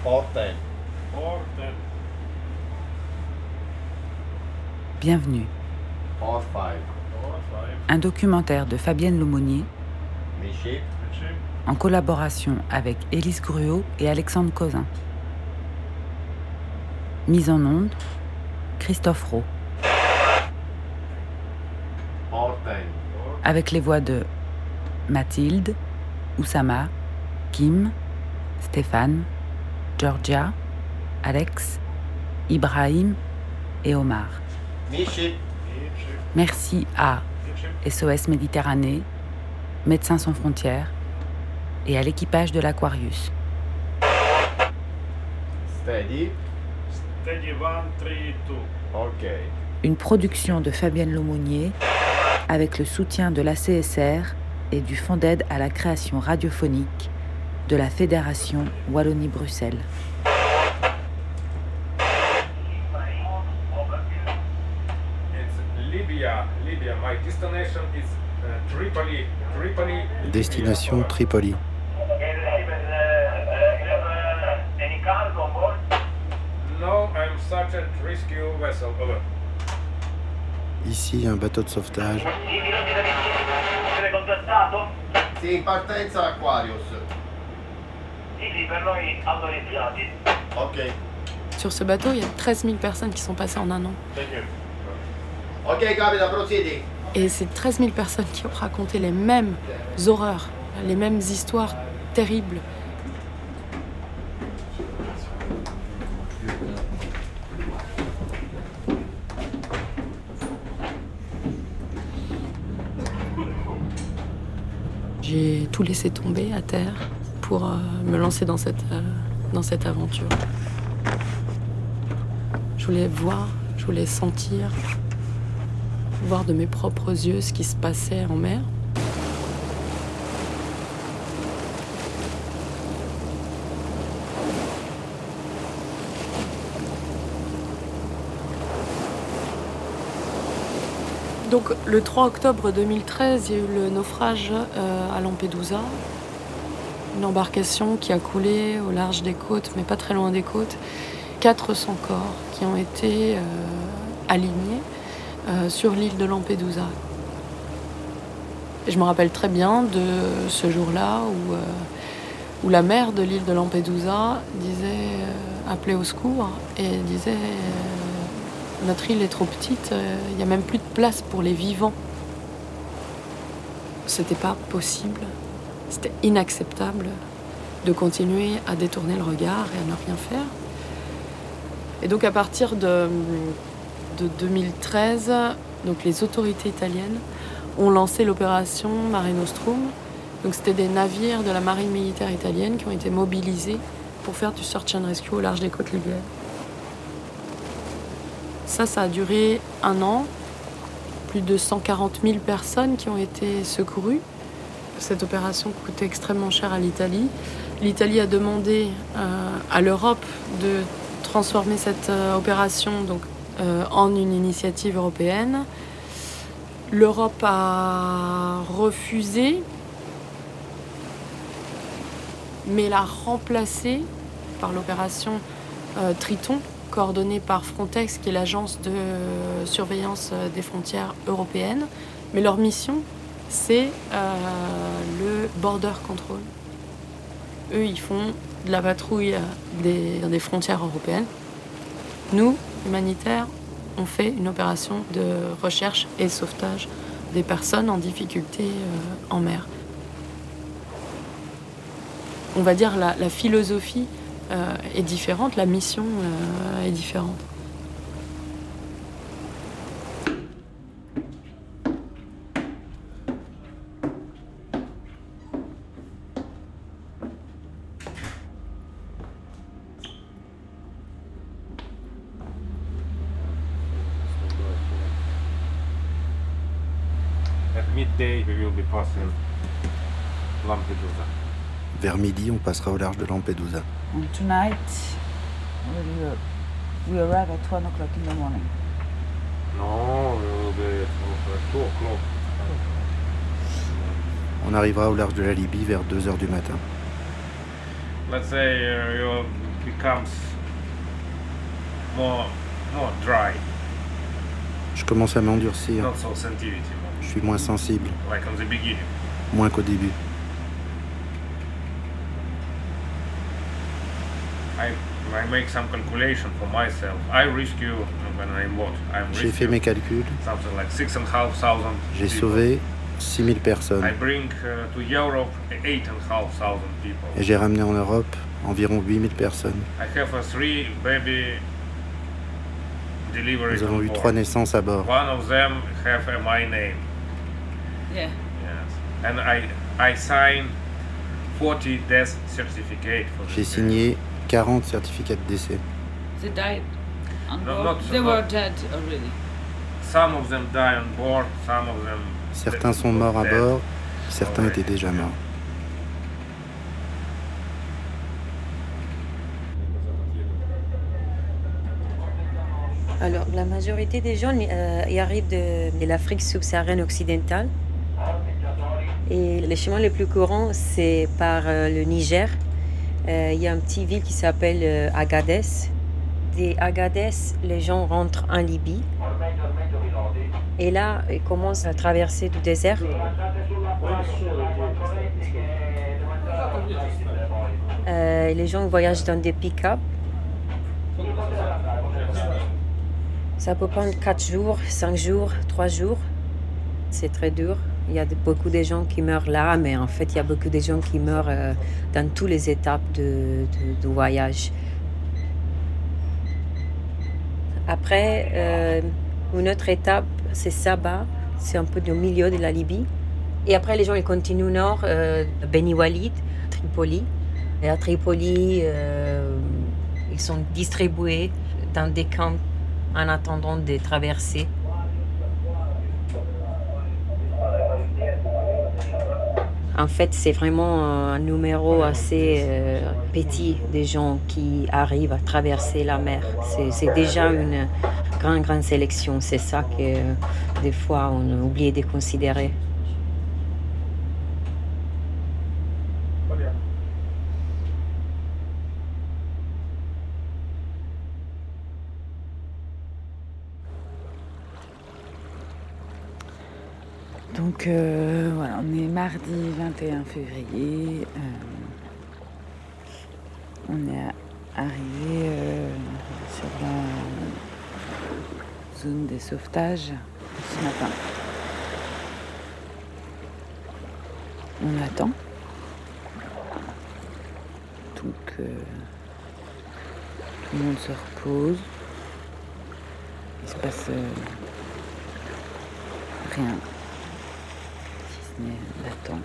Orten. Bienvenue. Un documentaire de Fabienne Lemonnier en collaboration avec Élise Gruot et Alexandre Cozin. Mise en onde, Christophe Rowe. Avec les voix de Mathilde, Oussama, Kim, Stéphane, Georgia, Alex, Ibrahim et Omar. Merci à SOS Méditerranée, Médecins sans frontières et à l'équipage de l'Aquarius. Steady. Steady 1, 3, 2. OK. Une production de Fabienne Lemonnier avec le soutien de la CSR et du Fonds d'aide à la création radiophonique de la Fédération Wallonie-Bruxelles. Libya. My destination is Tripoli. Destination Tripoli. No, I'm Sergeant Rescue Vessel. Over. Ici, un bateau de sauvetage. Sì, in partenza Aquarius. Sì, per noi autorizzati. OK. Sur ce bateau, il y a 13 000 personnes qui sont passées en un an. Thank you. OK, capita, proceedi. Et c'est 13 000 personnes qui ont raconté les mêmes horreurs, les mêmes histoires terribles. J'ai tout laissé tomber à terre pour me lancer dans cette aventure. Je voulais voir, je voulais sentir, voir de mes propres yeux ce qui se passait en mer. Donc le 3 octobre 2013, il y a eu le naufrage à Lampedusa. Une embarcation qui a coulé au large des côtes, mais pas très loin des côtes. 400 corps qui ont été alignés sur l'île de Lampedusa. Et je me rappelle très bien de ce jour-là où la maire de l'île de Lampedusa appelait au secours et disait notre île est trop petite, il n'y a même plus de place pour les vivants. C'était pas possible, c'était inacceptable de continuer à détourner le regard et à ne rien faire. Et donc à partir de 2013, donc les autorités italiennes ont lancé l'opération Mare Nostrum. Donc c'était des navires de la marine militaire italienne qui ont été mobilisés pour faire du search and rescue au large des côtes libyennes. Ça a duré 1 an. Plus de 140 000 personnes qui ont été secourues. Cette opération coûtait extrêmement cher à l'Italie. L'Italie a demandé à l'Europe de transformer cette opération en une initiative européenne. L'Europe a refusé, mais l'a remplacée par l'opération Triton, coordonnée par Frontex, qui est l'agence de surveillance des frontières européennes. Mais leur mission, c'est le border control. Eux, ils font de la patrouille des frontières européennes. Nous, humanitaires, on fait une opération de recherche et sauvetage des personnes en difficulté en mer. On va dire la philosophie est différente, la mission est différente. At midday, we will be passing Lampedusa. Vers midi, on passera au large de Lampedusa. And tonight, we arrive at 1 o'clock in the morning. No, we will be at 2 o'clock. On arrivera au large de la Libye vers 2h du matin. Let's say becomes more dry, Je commence à m'endurcir. not so sensitivity, Je suis moins sensible, like on the beginning. moins qu'au début. I make some calculation for myself. I rescue when I'm what? I'm J'ai fait mes calculs. something like 6,500. J'ai sauvé 6000 personnes. I bring to Europe 8,500 people. Et j'ai ramené en Europe environ 8000 personnes. I have 3 baby deliveries. Nous avons on eu board. 3 naissances à bord. One of them have my name. Yeah. Yes. And I sign 40 death certificate for J'ai this. signé 40 certificats de décès. They died on No, board. not- They not- were dead already. Some of them die on board, some of them. Certains sont morts à dead. bord, certains étaient déjà morts. Alors, la majorité des gens y arrivent de l'Afrique subsaharienne occidentale. Et les chemins les plus courants, c'est par le Niger. Il y a une petite ville qui s'appelle Agadez. Des Agadez, les gens rentrent en Libye. Et là, ils commencent à traverser du désert. Les gens voyagent dans des pick-up. Ça peut prendre 4 jours, 5 jours, 3 jours. C'est très dur. Il y a beaucoup de gens qui meurent là, mais en fait, il y a beaucoup de gens qui meurent dans toutes les étapes du voyage. Après, une autre étape, c'est Saba. C'est un peu au milieu de la Libye. Et après, les gens ils continuent au nord, Beni Walid, Tripoli. Et à Tripoli, ils sont distribués dans des camps en attendant de traverser. En fait, c'est vraiment un numéro assez petit des gens qui arrivent à traverser la mer. C'est déjà une grande sélection. C'est ça que des fois on a oublié de considérer. Donc voilà, on est mardi 21 février. On est arrivé sur la zone des sauvetages ce matin. On attend. Donc tout le monde se repose. Il se passe rien. L'attente.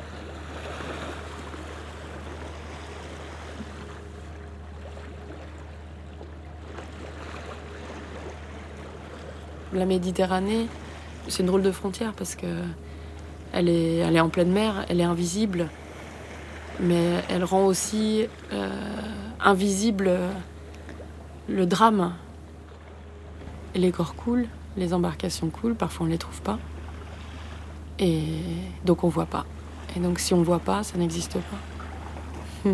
La Méditerranée, c'est une drôle de frontière parce que elle est en pleine mer, elle est invisible, mais elle rend aussi invisible le drame. Les corps coulent, les embarcations coulent, parfois on ne les trouve pas. Et donc on voit pas. Et donc si on voit pas, ça n'existe pas.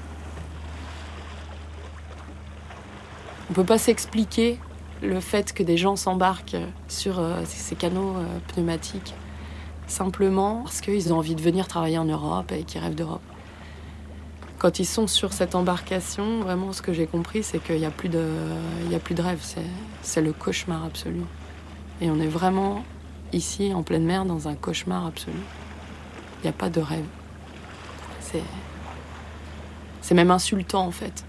On peut pas s'expliquer le fait que des gens s'embarquent sur ces canaux pneumatiques simplement parce qu'ils ont envie de venir travailler en Europe et qu'ils rêvent d'Europe. Quand ils sont sur cette embarcation, vraiment ce que j'ai compris, c'est qu'il n'y a plus de rêve. C'est le cauchemar absolu. Et on est vraiment ici, en pleine mer, dans un cauchemar absolu. Il n'y a pas de rêve. C'est même insultant, en fait.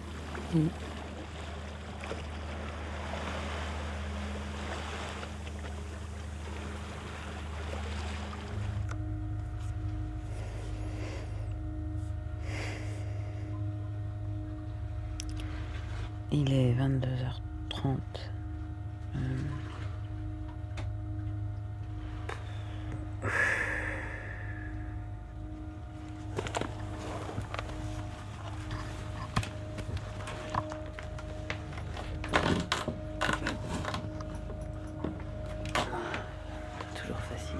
Il est 22h30. Toujours facile.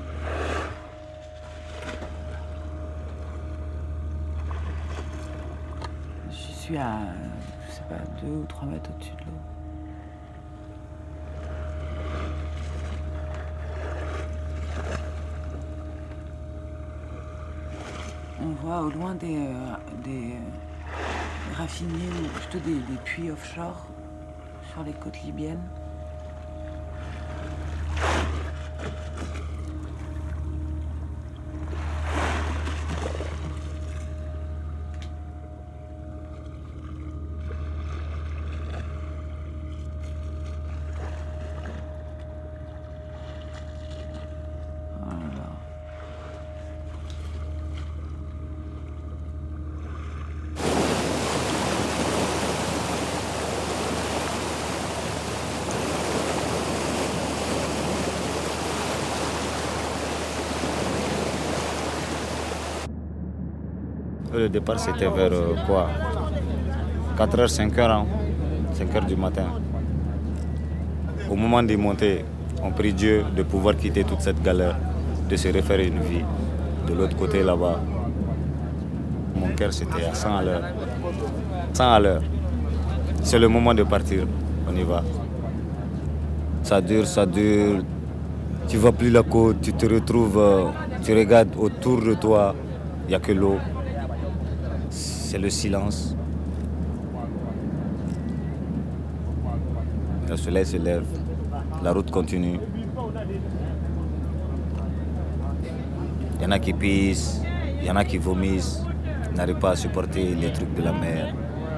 Je suis à pas, 2 ou 3 mètres au-dessus de l'eau. On voit au loin des raffinés, ou plutôt des puits offshore sur les côtes libyennes. Le départ, c'était vers 4h, 5h, 5h du matin. Au moment de monter, on prie Dieu de pouvoir quitter toute cette galère, de se refaire une vie. De l'autre côté, là-bas, mon cœur, c'était à 100 à l'heure. 100 à l'heure. C'est le moment de partir. On y va. Ça dure. Tu ne vois plus la côte, tu te retrouves, tu regardes autour de toi, il n'y a que l'eau. C'est le silence. Le soleil se lève, la route continue. Il y en a qui pissent, il y en a qui vomissent, ils n'arrivent pas à supporter les trucs de la mer.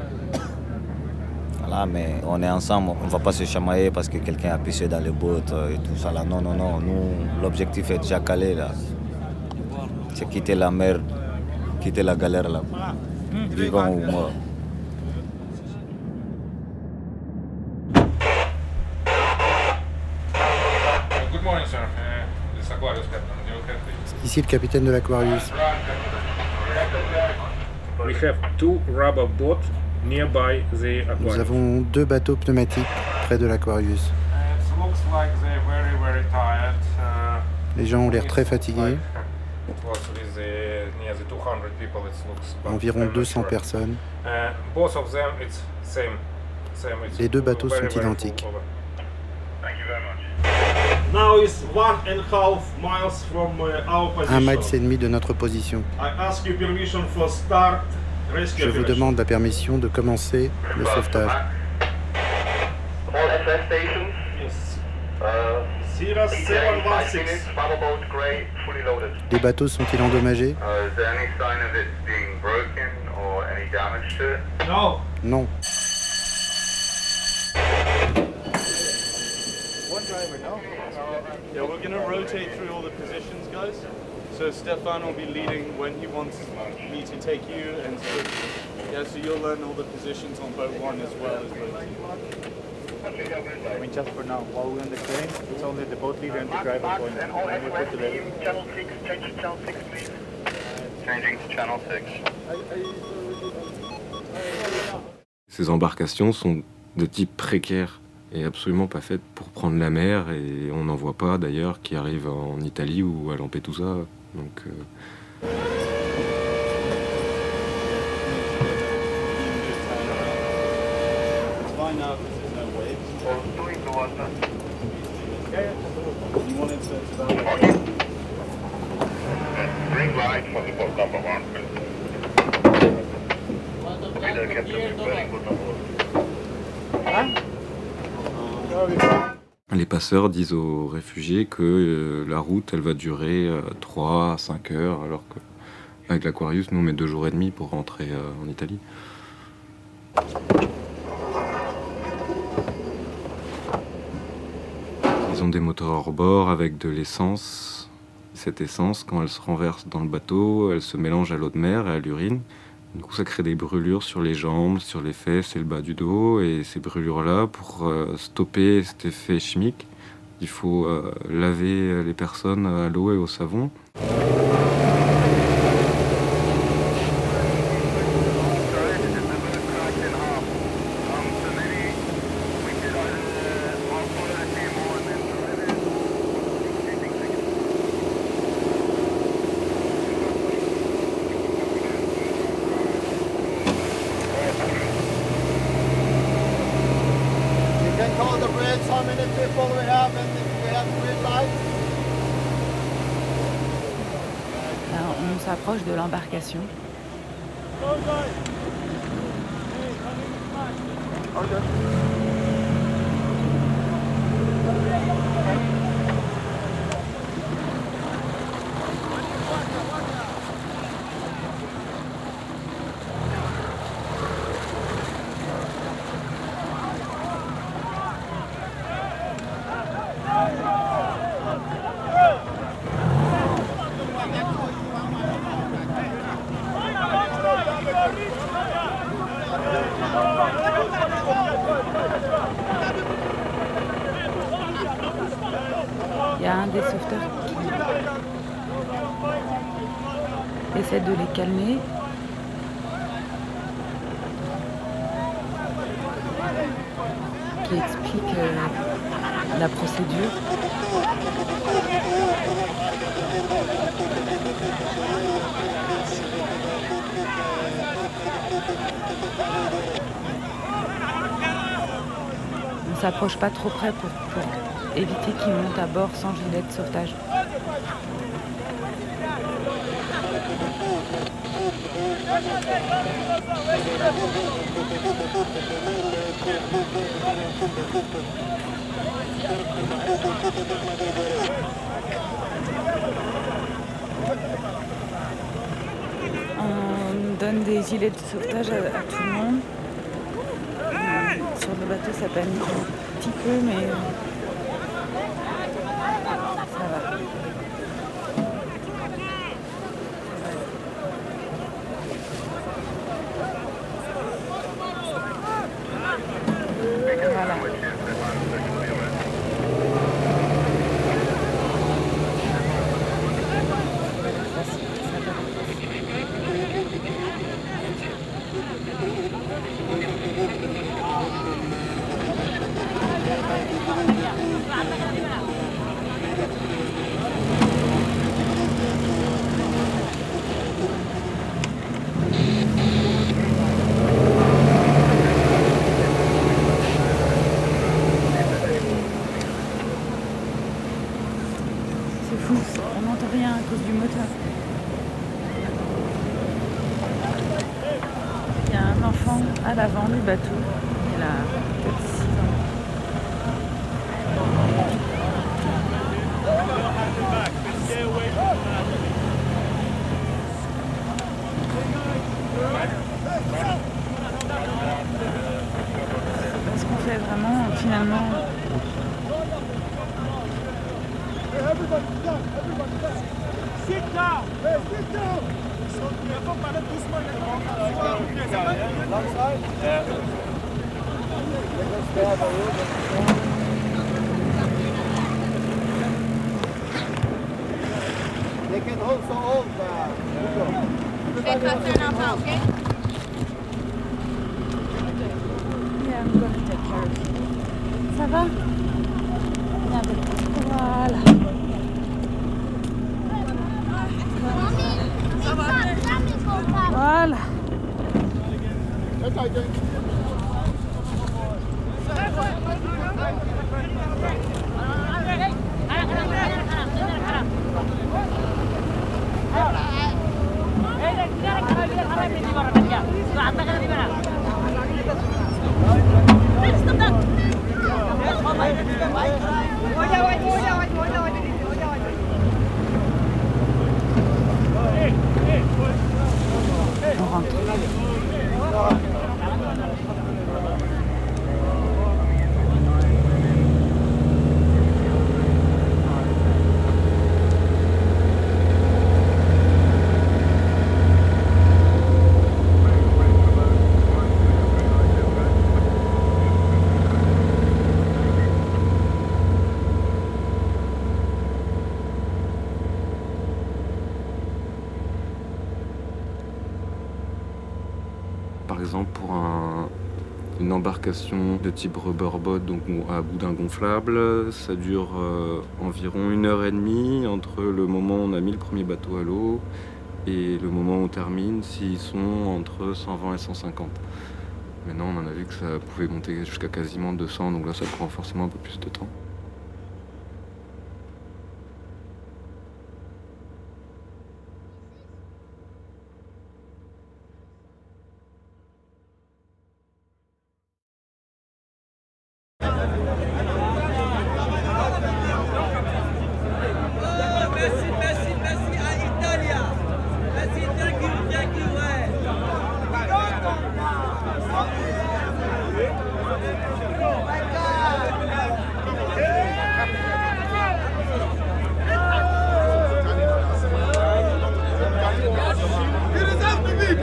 Voilà, mais on est ensemble, on ne va pas se chamailler parce que quelqu'un a pissé dans les bottes et tout ça là. Non, nous, l'objectif est déjà calé là. C'est quitter la mer, quitter la galère là. Vivant ou mort. Good morning, sir. This Aquarius captain. You okay, please? Ici le capitaine de l'Aquarius. We have 2 rubber boats nearby the Aquarius. Nous avons 2 bateaux pneumatiques près de l'Aquarius. It looks like they're very, very tired. Les gens ont l'air très fatigués. It was with near the 200 people. It looks Environ 200 personnes. Both of them, it's same. It's Les 2 bateaux very, sont very identiques. full. Thank you very much. Now is 1.5 miles from our 1,5 position. miles de notre position. I ask you permission for start rescue Je vous operation. demande la permission de commencer le sauvetage. All SS stations. Yes. 5 minutes, 0716. bubble boat grey, fully loaded. Les bateaux sont-ils endommagés? Is there any sign of it being broken or any damage to it? No. Non. Yeah, we're going to rotate through all the positions, guys. So Stefan will be leading when he wants me to take you, and so you'll learn all the positions on boat 1 as well as boat 2. I mean, just for now, while we're on the crane, it's only the boat leader and the driver going. And all When we put the level. channel 6, change to channel 6, please. Changing to channel 6. Ces embarcations sont de type précaire et absolument pas faites pour prendre la mer, et on n'en voit pas d'ailleurs qui arrivent en Italie ou à Lampedusa. Donc, It's fine now because there's no waves. Doing the water. You want it to about Green light for the boat number 1, please. Peter, Captain, very good number 1. les passeurs disent aux réfugiés que la route elle va durer 3 à 5 heures, alors qu'avec l'Aquarius, nous on met 2 jours et demi pour rentrer en Italie. Ils ont des moteurs hors bord avec de l'essence. Cette essence, quand elle se renverse dans le bateau, elle se mélange à l'eau de mer et à l'urine. Du coup, ça crée des brûlures sur les jambes, sur les fesses et le bas du dos. Et ces brûlures-là, pour stopper cet effet chimique, il faut laver les personnes à l'eau et au savon. s'approche de l'embarcation. Il y a un des sauveteurs qui essaie de les calmer. Qui explique la procédure. On ne s'approche pas trop près pour éviter qu'ils montent à bord sans gilet de sauvetage. On donne des gilets de sauvetage à tout le monde. Sur le bateau, ça panique un petit peu, mais ça va. Voilà. On n'entend rien à cause du moteur. Il y a un enfant à l'avant du bateau. Il a peut-être 6 ans. C'est ce qu'on fait vraiment finalement. Everybody down, everybody down. Sit down. Hey, sit down. So we have to parler doucement. Alongside? Yeah. They can hold so old. Okay? Yeah, I'm gonna take care of you. Ça va? Viens avec moi. Voilà. Voilà. On rentre. Par exemple, pour une embarcation de type rubberboat, donc à boudin gonflable, ça dure environ 1h30 entre le moment où on a mis le premier bateau à l'eau et le moment où on termine, s'ils sont entre 120 et 150. Maintenant, on en a vu que ça pouvait monter jusqu'à quasiment 200, donc là, ça prend forcément un peu plus de temps.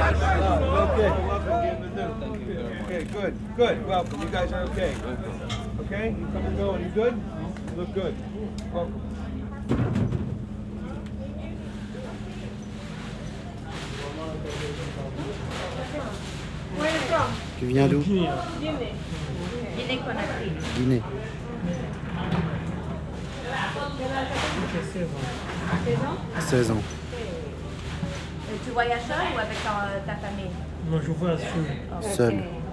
Okay, good. Welcome. You guys are okay. Okay? You come and go and you good? You look good. Welcome. Where are you from? Tu viens d'où? Guinée. Guinée. 16 ans. Tu voyages seul ou avec ta famille? Non, je voyage Seul.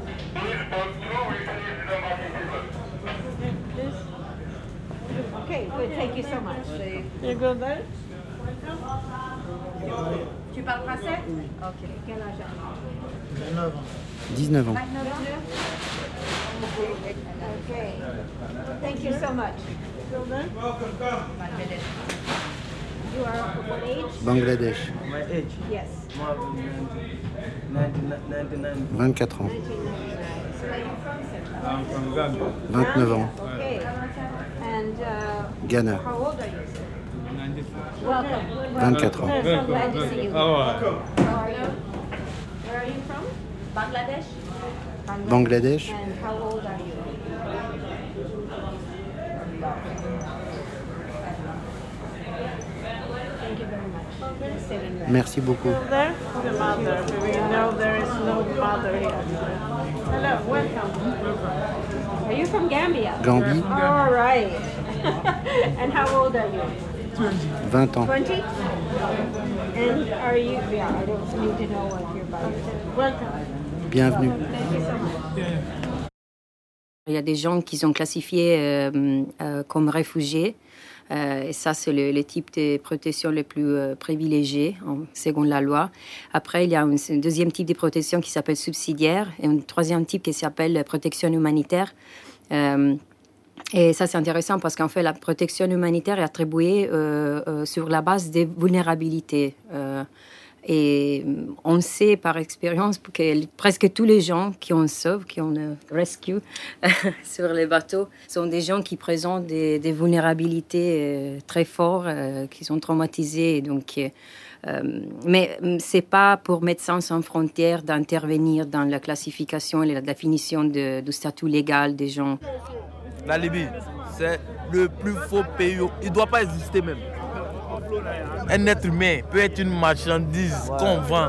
Okay, good. Thank you so much. You go there? Tu parles français? Oui. Ok. Quel âge as-tu? 19 ans. 29 ans? Okay. Thank you so much. Welcome, come. You are what age? Bangladesh. My age? Yes. 1999. 24 ans. So where are you from, sir? I'm from Gambia. 29 ans. Okay. And Ghana. how old are you, sir? 94. Welcome. 24 ans. I'm glad to see you. How are How are you? Where are you from? Bangladesh? Bangladesh. And how old are you? Thank you very much. Merci beaucoup. There? The mother. We know there is no mother here. Hello, welcome. Are you from Gambia? Gambie. All right. And how old are you? 20 ans. 20? And are you, yeah, I don't need to know what you're about. Welcome. Bienvenue. Thank you so much. Il y a des gens qui sont classifiés comme réfugiés. Et ça, c'est le type de protection le plus privilégié, selon la loi. Après, il y a un deuxième type de protection qui s'appelle subsidiaire et un troisième type qui s'appelle protection humanitaire. Et ça, c'est intéressant parce qu'en fait, la protection humanitaire est attribuée sur la base des vulnérabilités. Et on sait par expérience que presque tous les gens qui on sauve, qui on rescue sur les bateaux, sont des gens qui présentent des vulnérabilités très fortes, qui sont traumatisés. Donc, mais c'est pas pour Médecins sans frontières d'intervenir dans la classification et la définition du statut légal des gens. La Libye, c'est le plus faux pays. Il ne doit pas exister même. Un être humain peut être une marchandise qu'on vend.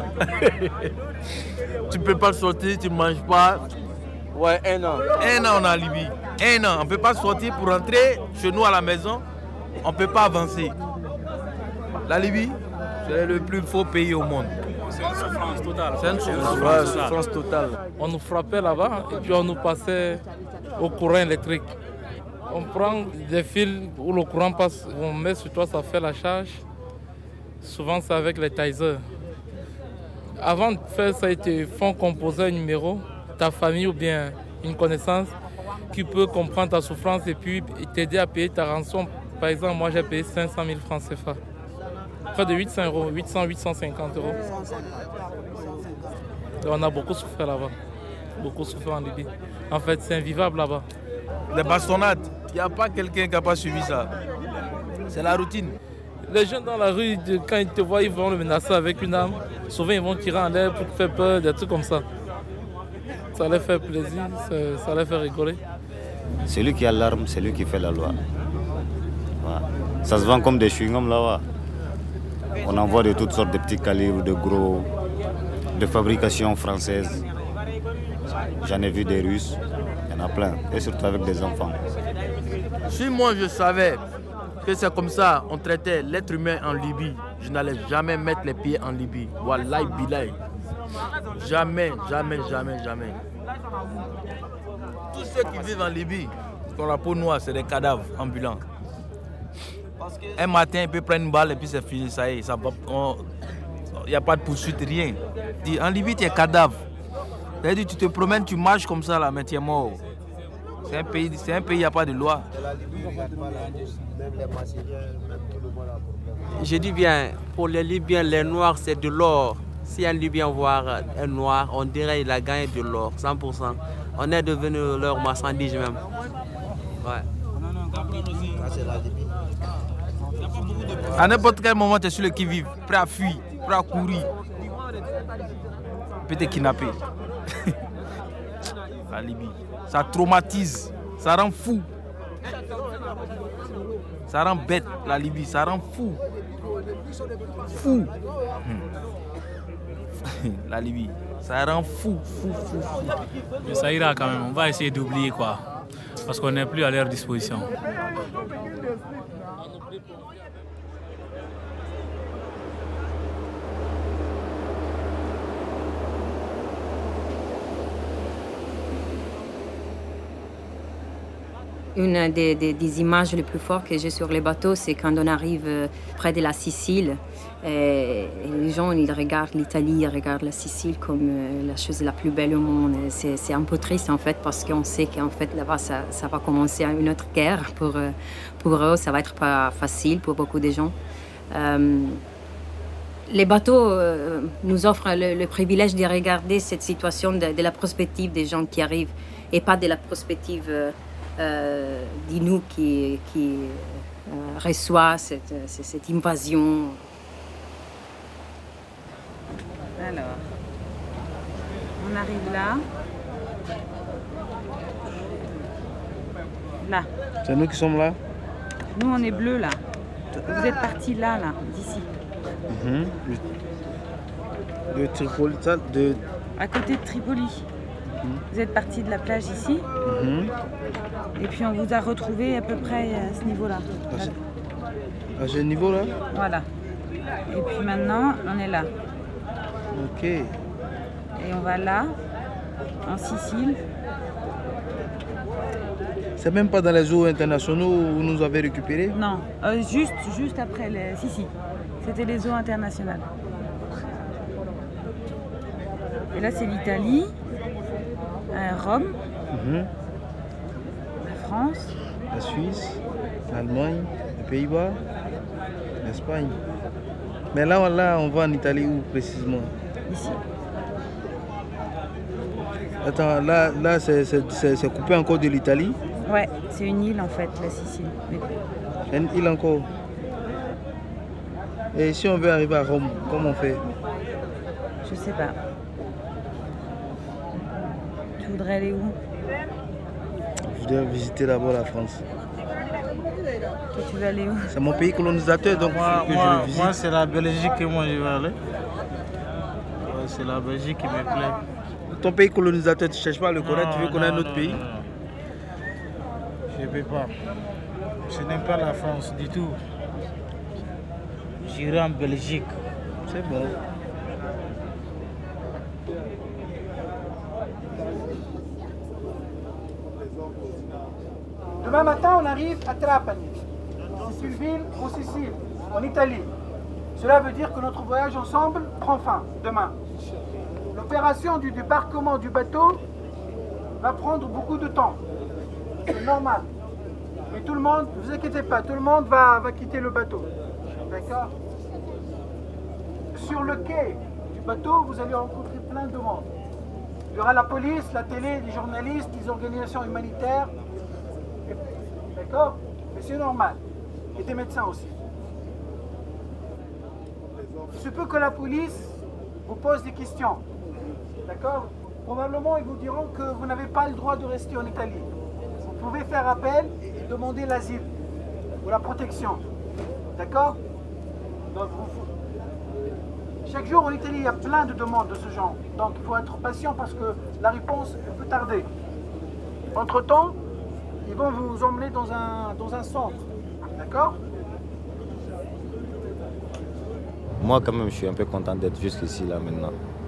Tu ne peux pas sortir, tu ne manges pas. Ouais, 1 an. 1 an en Libye. 1 an. On ne peut pas sortir pour rentrer chez nous à la maison. On ne peut pas avancer. La Libye, c'est le plus faux pays au monde. C'est une souffrance totale. C'est une souffrance totale. On nous frappait là-bas et puis on nous passait au courant électrique. On prend des fils où le courant passe, on met sur toi, ça fait la charge. Souvent, c'est avec les tasers. Avant de faire ça, ils te font composer un numéro, ta famille ou bien une connaissance qui peut comprendre ta souffrance et puis t'aider à payer ta rançon. Par exemple, moi, j'ai payé 500 000 francs CFA. Près de 800 euros, 850 euros. Et on a beaucoup souffert là-bas. Beaucoup souffert en Libye. En fait, c'est invivable là-bas. Les bastonnades, il n'y a pas quelqu'un qui n'a pas suivi ça. C'est la routine. Les gens dans la rue, quand ils te voient, ils vont le menacer avec une arme. Souvent, ils vont tirer en l'air pour te faire peur, des trucs comme ça. Ça leur fait plaisir, ça leur fait rigoler. Celui qui a l'arme, c'est lui qui fait la loi. Voilà. Ça se vend comme des chewing-gums là-bas. On envoie de toutes sortes de petits calibres, de gros, de fabrication française. J'en ai vu des Russes, il y en a plein, et surtout avec des enfants. Si moi je savais que c'est comme ça, on traitait l'être humain en Libye, je n'allais jamais mettre les pieds en Libye. Wallahi billahi. Jamais, jamais, jamais, jamais. Tous ceux qui vivent en Libye, qui ont la peau noire, c'est des cadavres ambulants. Un matin, il peut prendre une balle et puis c'est fini, ça y est. Il n'y a pas de poursuite, rien. En Libye, tu es cadavre. C'est-à-dire, tu te promènes, tu marches comme ça, là, mais tu es mort. C'est un pays, il n'y a pas de loi. Je dis bien, pour les Libyens, les Noirs, c'est de l'or. Si un Libyen voit un Noir, on dirait qu'il a gagné de l'or, 100%. On est devenu leur marchandise même. Ouais. À n'importe quel moment, tu es sur le qui-vive, prêt à fuir, prêt à courir. peut te kidnapper. La Libye, ça traumatise, ça rend fou. Ça rend bête, la Libye, ça rend fou. Fou. La Libye, ça rend fou. Mais ça ira quand même, on va essayer d'oublier quoi. Parce qu'on n'est plus à leur disposition. Une des images les plus fortes que j'ai sur les bateaux, c'est quand on arrive près de la Sicile. Et les gens, ils regardent l'Italie, ils regardent la Sicile comme la chose la plus belle au monde. C'est un peu triste en fait, parce qu'on sait qu'en fait là-bas, ça va commencer une autre guerre. Pour eux, ça va être pas facile pour beaucoup de gens. Les bateaux nous offrent le privilège de regarder cette situation de la perspective des gens qui arrivent et pas de la perspective de nous qui reçoit cette invasion. Alors, on arrive là. Là. C'est nous qui sommes là? Nous, on est bleus là. Vous êtes partis là, d'ici. De Tripoli, à côté de Tripoli. Vous êtes partis de la plage ici. Et puis on vous a retrouvé à peu près à ce niveau-là. À ce niveau-là? Voilà. Et puis maintenant, on est là. Ok. Et on va là, en Sicile. C'est même pas dans les eaux internationaux où vous nous avez récupérés? Non, juste après les... Si. C'était les eaux internationales. Et là, c'est l'Italie, Rome, la France, la Suisse, l'Allemagne, les Pays-Bas, l'Espagne. Mais là, on va en Italie où précisément? Ici. Attends, là c'est coupé encore de l'Italie? Ouais, c'est une île en fait, la Sicile. C'est une île encore? Et si on veut arriver à Rome, comment on fait? Je sais pas. Tu voudrais aller où? Je voudrais visiter d'abord la France. Toi, tu veux aller où? C'est mon pays colonisateur, donc moi, il faut que je le visite. Moi, c'est la Belgique que moi je vais aller. C'est la Belgique qui me plaît. Ton pays colonisateur, tu ne cherches pas à le connaître, tu veux connaître notre pays? Je ne peux pas. Je n'aime pas la France du tout. J'irai en Belgique. C'est bon. Demain matin, on arrive à Trapani. C'est une ville en Sicile, en Italie. Cela veut dire que notre voyage ensemble prend fin demain. L'opération du débarquement du bateau va prendre beaucoup de temps. C'est normal. Mais tout le monde, ne vous inquiétez pas, tout le monde va quitter le bateau. D'accord? Sur le quai du bateau, vous allez rencontrer plein de monde. Il y aura la police, la télé, les journalistes, les organisations humanitaires. D'accord? Mais c'est normal. Et des médecins aussi. Il se peut que la police vous pose des questions. D'accord? Probablement, ils vous diront que vous n'avez pas le droit de rester en Italie. Vous pouvez faire appel et demander l'asile ou la protection. D'accord? Donc, chaque jour en Italie, il y a plein de demandes de ce genre. Donc, il faut être patient parce que la réponse peut tarder. Entre-temps, ils vont vous emmener dans un centre. D'accord? Moi, quand même, je suis un peu content d'être jusqu'ici, là, maintenant.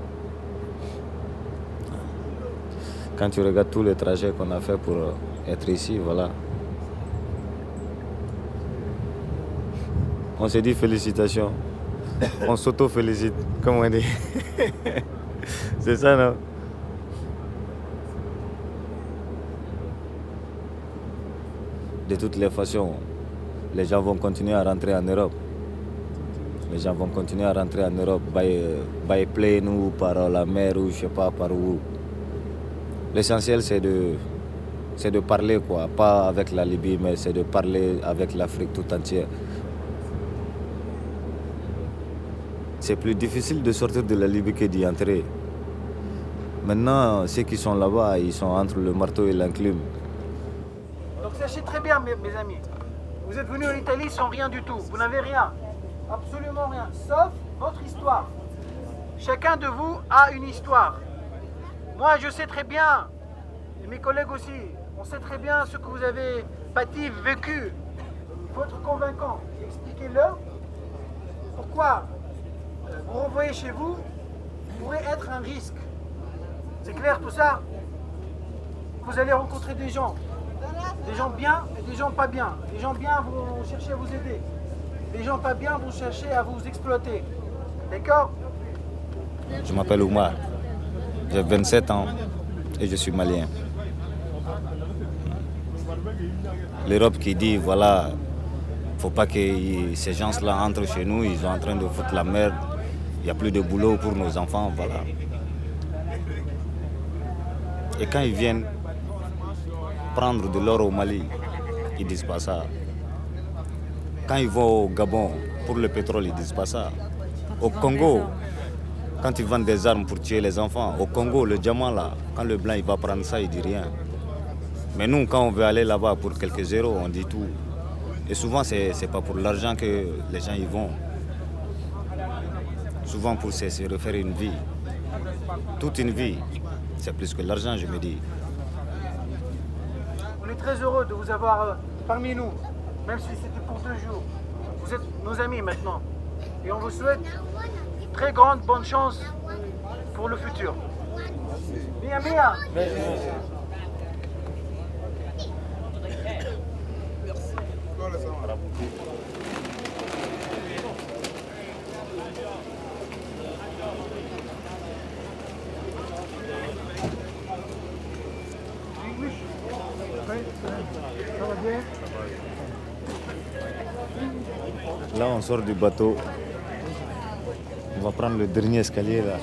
Quand tu regardes tout le trajet qu'on a fait pour être ici, voilà. On s'est dit félicitations. On s'auto-félicite, comme on dit. C'est ça, non? De toutes les façons, les gens vont continuer à rentrer en Europe. Les gens vont continuer à rentrer en Europe, by plane ou par la mer ou je sais pas par où. L'essentiel c'est de parler quoi, pas avec la Libye, mais c'est de parler avec l'Afrique tout entière. C'est plus difficile de sortir de la Libye que d'y entrer. Maintenant, ceux qui sont là-bas, ils sont entre le marteau et l'enclume. Donc sachez très bien, mes amis, vous êtes venus en Italie sans rien du tout. Vous n'avez rien, absolument rien, sauf votre histoire. Chacun de vous a une histoire. Moi, je sais très bien, et mes collègues aussi, on sait très bien ce que vous avez pâti, vécu. Il faut être convaincant. Expliquez-leur pourquoi vous renvoyer chez vous pourrait être un risque. C'est clair tout ça? Vous allez rencontrer des gens bien et des gens pas bien. Les gens bien vont chercher à vous aider. Les gens pas bien vont chercher à vous exploiter. D'accord? Je m'appelle Oumar, j'ai 27 ans et je suis malien. L'Europe qui dit, voilà, faut pas que ces gens-là entrent chez nous, ils sont en train de foutre la merde, il n'y a plus de boulot pour nos enfants, voilà. Et quand ils viennent prendre de l'or au Mali, ils disent pas ça. Quand ils vont au Gabon pour le pétrole, ils disent pas ça. Au Congo, quand ils vendent des armes pour tuer les enfants, au Congo, le diamant là, quand le blanc il va prendre ça, il dit rien. Mais nous, quand on veut aller là-bas pour quelques zéros, on dit tout. Et souvent, c'est pas pour l'argent que les gens y vont. Souvent pour se refaire une vie. Toute une vie. C'est plus que l'argent, je me dis. On est très heureux de vous avoir parmi nous, même si c'était pour 2 jours. Vous êtes nos amis maintenant. Et on vous souhaite très grande bonne chance pour le futur. Mia Mia. Là, on sort du bateau. On va prendre le dernier escalier là.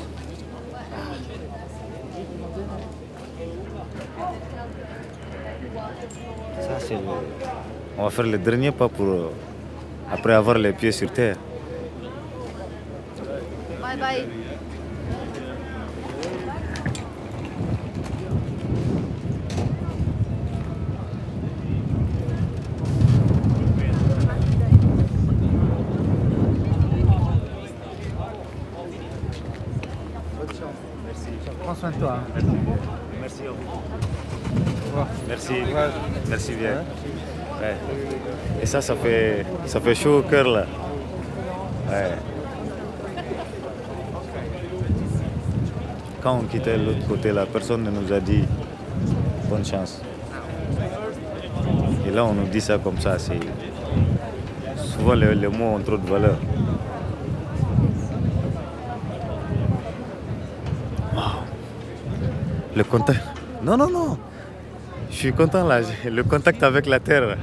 Ça, c'est le... On va faire le dernier pas pour... après avoir les pieds sur terre. Bye bye. Prends soin de toi. Merci à vous. Merci. Merci bien. Ouais. Et ça fait chaud au cœur là. Ouais. Quand on quittait l'autre côté là, personne ne nous a dit bonne chance. Et là on nous dit ça comme ça, c'est souvent les mots ont trop de valeur. Le contact. Non. Je suis content là. Le contact avec la terre.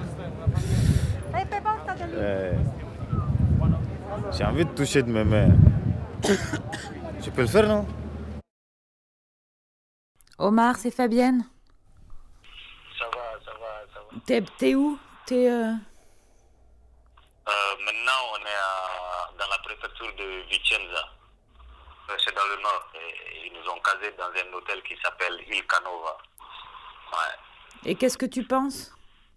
J'ai envie de toucher de mes mains. Je peux le faire, non? Omar, c'est Fabienne. Ça va. T'es où? Maintenant, on est dans la préfecture de Vicenza. C'est dans le nord. Et ils nous ont casés dans un hôtel qui s'appelle Il Canova. Ouais. Et qu'est-ce que tu penses?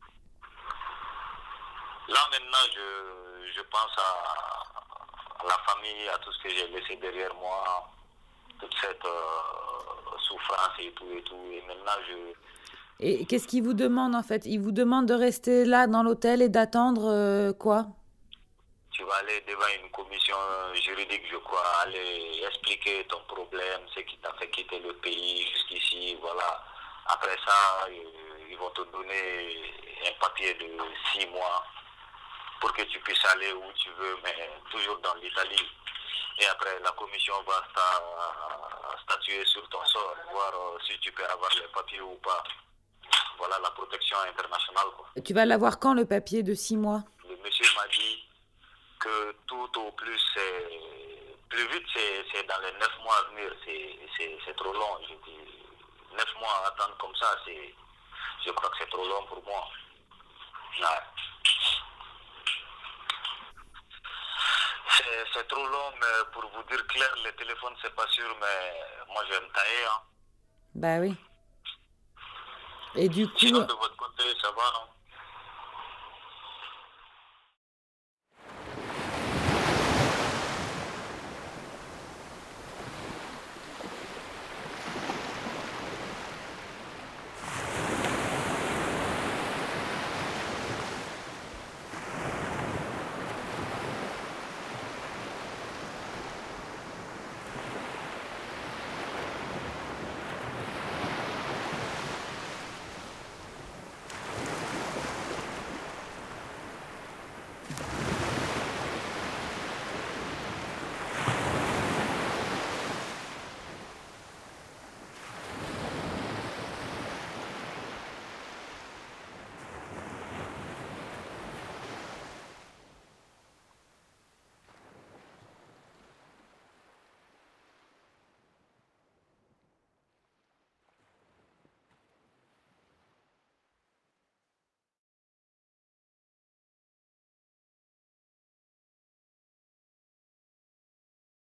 Là, maintenant, je pense à la famille, à tout ce que j'ai laissé derrière moi, toute cette souffrance et tout. Et maintenant, Et qu'est-ce qu'ils vous demandent, en fait? Ils vous demandent de rester là, dans l'hôtel, et d'attendre quoi? Tu vas aller devant une commission juridique, je crois, aller expliquer ton problème, ce qui t'a fait quitter le pays jusqu'ici, voilà. Après ça, ils vont te donner un papier de 6 mois pour que tu puisses aller où tu veux, mais toujours dans l'Italie. Et après, la commission va statuer sur ton sort, voir si tu peux avoir les papiers ou pas. Voilà la protection internationale, quoi. Tu vas l'avoir quand, le papier de 6 mois? Le monsieur m'a dit que tout au plus, plus vite, c'est dans les 9 mois à venir. C'est trop long. Je dis, 9 mois à attendre comme ça, je crois que c'est trop long pour moi. Ouais. C'est trop long, mais pour vous dire clair, le téléphone, c'est pas sûr, mais moi, je vais me tailler. Hein. Bah oui. Et du coup... Sinon, de votre côté, ça va, non?